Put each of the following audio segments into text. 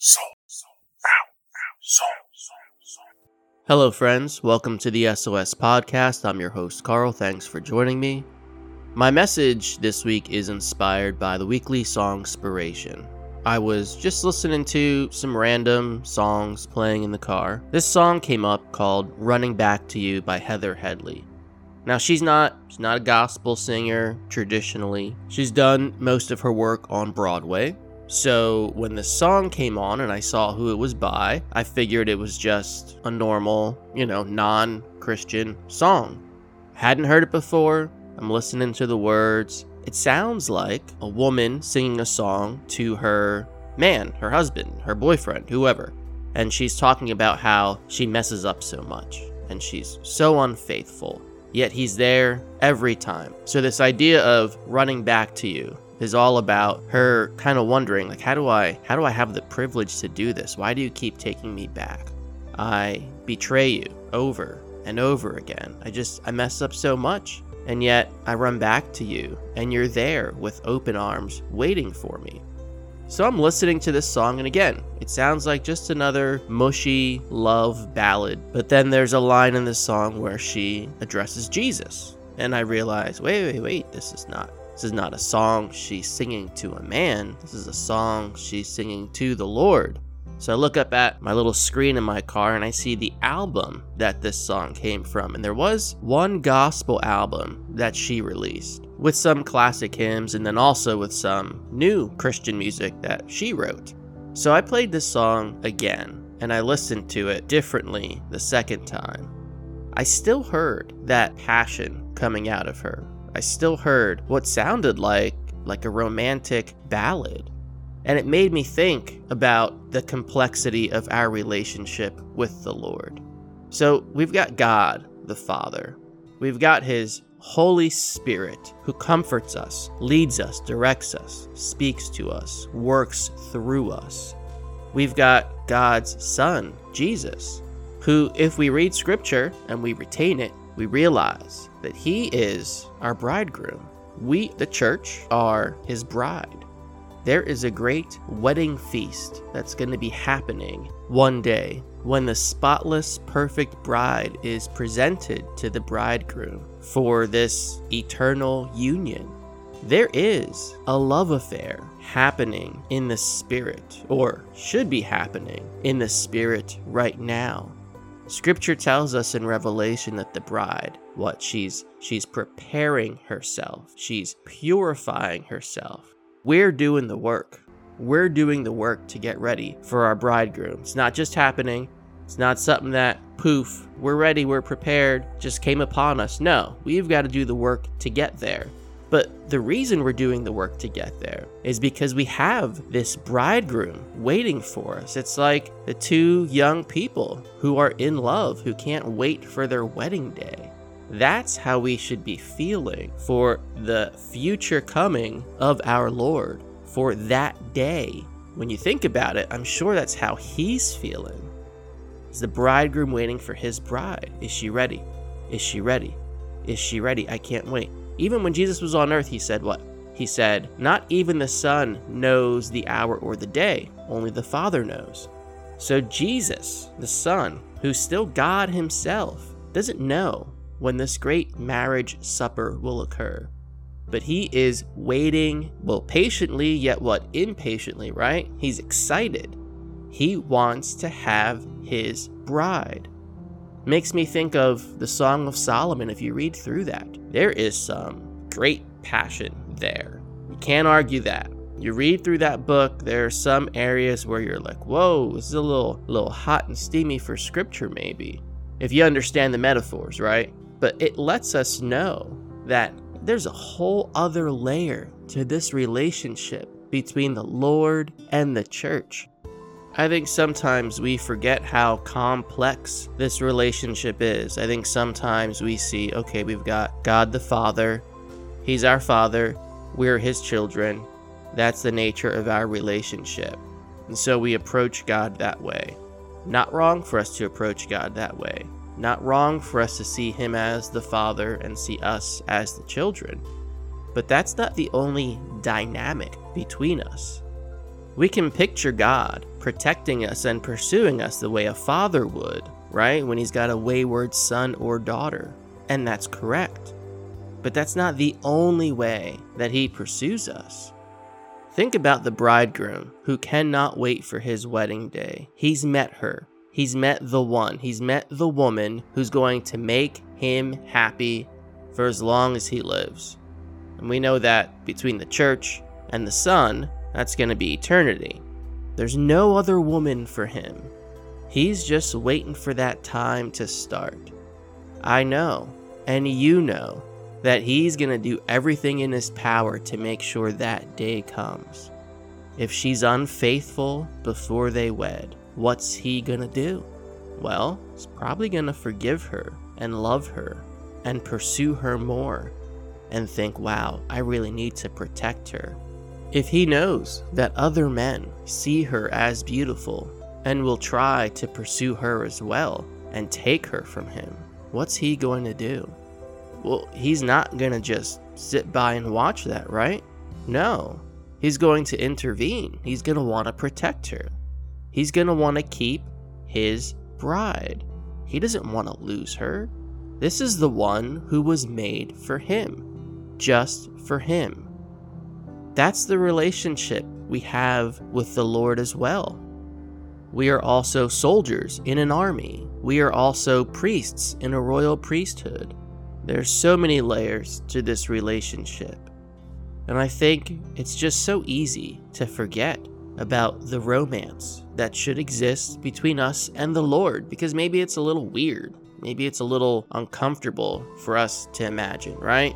Hello, friends. Welcome to the SOS Podcast. I'm your host, Carl. Thanks for joining me. My message this week is inspired by the weekly Songspiration. I was just listening to some random songs playing in the car. This song came up called Running Back to You by Heather Headley. Now, she's not a gospel singer traditionally. She's done most of her work on Broadway. So when the song came on and I saw who it was by, I figured it was just a normal, non-Christian song. Hadn't heard it before. I'm listening to the words. It sounds like a woman singing a song to her man, her husband, her boyfriend, whoever. And she's talking about how she messes up so much and she's so unfaithful. Yet he's there every time. So this idea of running back to you is all about her kind of wondering, like, how do I have the privilege to do this? Why do you keep taking me back? I betray you over and over again. I mess up so much, and yet I run back to you, and you're there with open arms waiting for me. So I'm listening to this song, and again, it sounds like just another mushy love ballad. But then there's a line in this song where she addresses Jesus, and I realize, wait, this is not a song she's singing to a man. This is a song she's singing to the Lord. So I look up at my little screen in my car and I see the album that this song came from. And there was one gospel album that she released with some classic hymns and then also with some new Christian music that she wrote. So I played this song again and I listened to it differently the second time. I still heard that passion coming out of her. I still heard what sounded like a romantic ballad. And it made me think about the complexity of our relationship with the Lord. So we've got God, the Father. We've got His Holy Spirit who comforts us, leads us, directs us, speaks to us, works through us. We've got God's Son, Jesus, who, if we read Scripture and we retain it, we realize that He is our bridegroom. We, the church, are His bride. There is a great wedding feast that's going to be happening one day when the spotless, perfect bride is presented to the bridegroom for this eternal union. There is a love affair happening in the Spirit, or should be happening in the Spirit right now. Scripture tells us in Revelation that the bride, she's preparing herself. She's purifying herself. We're doing the work. We're doing the work to get ready for our bridegroom. It's not just happening. It's not something that, poof, we're ready, we're prepared, just came upon us. No, we've got to do the work to get there. But the reason we're doing the work to get there is because we have this bridegroom waiting for us. It's like the two young people who are in love, who can't wait for their wedding day. That's how we should be feeling for the future coming of our Lord, for that day. When you think about it, I'm sure that's how He's feeling. Is the bridegroom waiting for his bride? Is she ready? Is she ready? Is she ready? I can't wait. Even when Jesus was on earth, He said what? He said, not even the Son knows the hour or the day, only the Father knows. So Jesus, the Son, who's still God Himself, doesn't know when this great marriage supper will occur. But He is waiting, patiently, yet impatiently, right? He's excited. He wants to have His bride. Makes me think of the Song of Solomon. If you read through that, there is some great passion there. You can't argue that. You read through that book, there are some areas where you're like, whoa, this is a little hot and steamy for Scripture maybe, if you understand the metaphors, right? But it lets us know that there's a whole other layer to this relationship between the Lord and the church. I think sometimes we forget how complex this relationship is. I think sometimes we see, okay, we've got God the Father. He's our Father. We're His children. That's the nature of our relationship. And so we approach God that way. Not wrong for us to approach God that way. Not wrong for us to see Him as the Father and see us as the children. But that's not the only dynamic between us. We can picture God protecting us and pursuing us the way a father would, right? When he's got a wayward son or daughter. And that's correct. But that's not the only way that he pursues us. Think about the bridegroom who cannot wait for his wedding day. He's met her. He's met the one. He's met the woman who's going to make him happy for as long as he lives. And we know that between the church and the son, that's going to be eternity. There's no other woman for him. He's just waiting for that time to start. I know, and you know, that he's going to do everything in his power to make sure that day comes. If she's unfaithful before they wed, what's he going to do? Well, he's probably going to forgive her and love her and pursue her more and think, wow, I really need to protect her. If he knows that other men see her as beautiful and will try to pursue her as well and take her from him, what's he going to do? Well, he's not going to just sit by and watch that, right? No, he's going to intervene. He's going to want to protect her. He's going to want to keep his bride. He doesn't want to lose her. This is the one who was made for him, just for him. That's the relationship we have with the Lord as well. We are also soldiers in an army. We are also priests in a royal priesthood. There's so many layers to this relationship. And I think it's just so easy to forget about the romance that should exist between us and the Lord, because maybe it's a little weird. Maybe it's a little uncomfortable for us to imagine, right?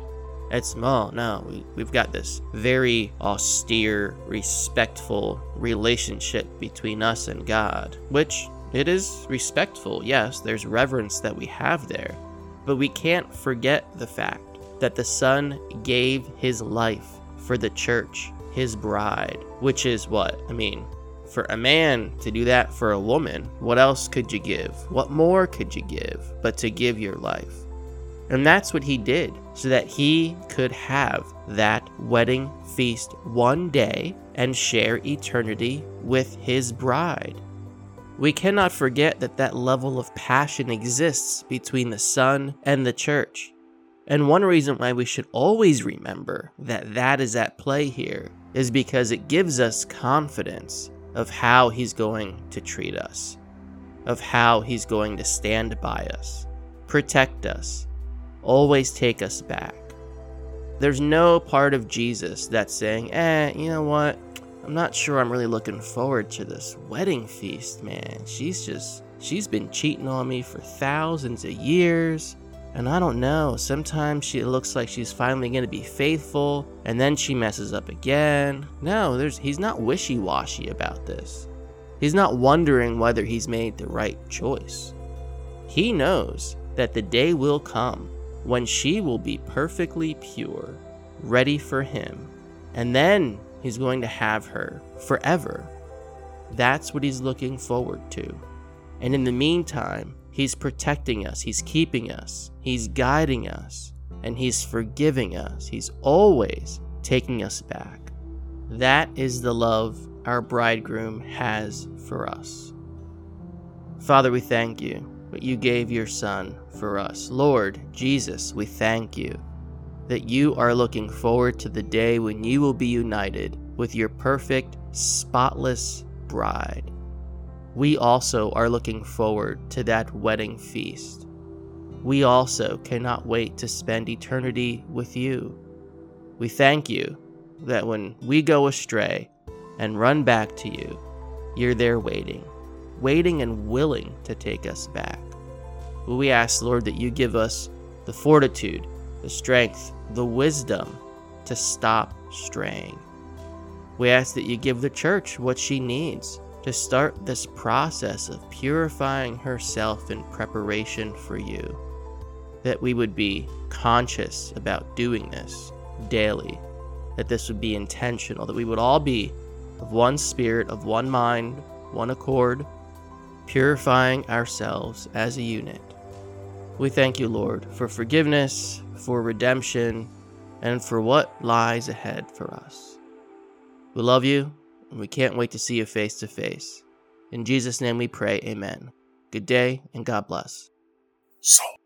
We've got this very austere, respectful relationship between us and God, which it is respectful. Yes, there's reverence that we have there. But we can't forget the fact that the Son gave his life for the church, his bride, which is what? For a man to do that for a woman, what else could you give? What more could you give but to give your life? And that's what he did, so that he could have that wedding feast one day and share eternity with his bride. We cannot forget that that level of passion exists between the Son and the church. And one reason why we should always remember that that is at play here is because it gives us confidence of how he's going to treat us, of how he's going to stand by us, protect us, always take us back. There's no part of Jesus that's saying, you know what? I'm not sure I'm really looking forward to this wedding feast, man. She's been cheating on me for thousands of years. And I don't know, sometimes she looks like she's finally going to be faithful, and then she messes up again. No, he's not wishy-washy about this. He's not wondering whether he's made the right choice. He knows that the day will come when she will be perfectly pure, ready for him, and then he's going to have her forever. That's what he's looking forward to. And in the meantime, he's protecting us, he's keeping us, he's guiding us, and he's forgiving us. He's always taking us back. That is the love our bridegroom has for us. Father, we thank you that you gave your Son for us. Lord Jesus, we thank you that you are looking forward to the day when you will be united with your perfect, spotless bride. We also are looking forward to that wedding feast. We also cannot wait to spend eternity with you. We thank you that when we go astray and run back to you, you're there waiting and willing to take us back. We ask, Lord, that you give us the fortitude, the strength, the wisdom to stop straying. We ask that you give the church what she needs to start this process of purifying herself in preparation for you, that we would be conscious about doing this daily, that this would be intentional, that we would all be of one spirit, of one mind, one accord, purifying ourselves as a unit. We thank you, Lord, for forgiveness, for redemption, and for what lies ahead for us. We love you, and we can't wait to see you face to face. In Jesus' name we pray, amen. Good day, and God bless. So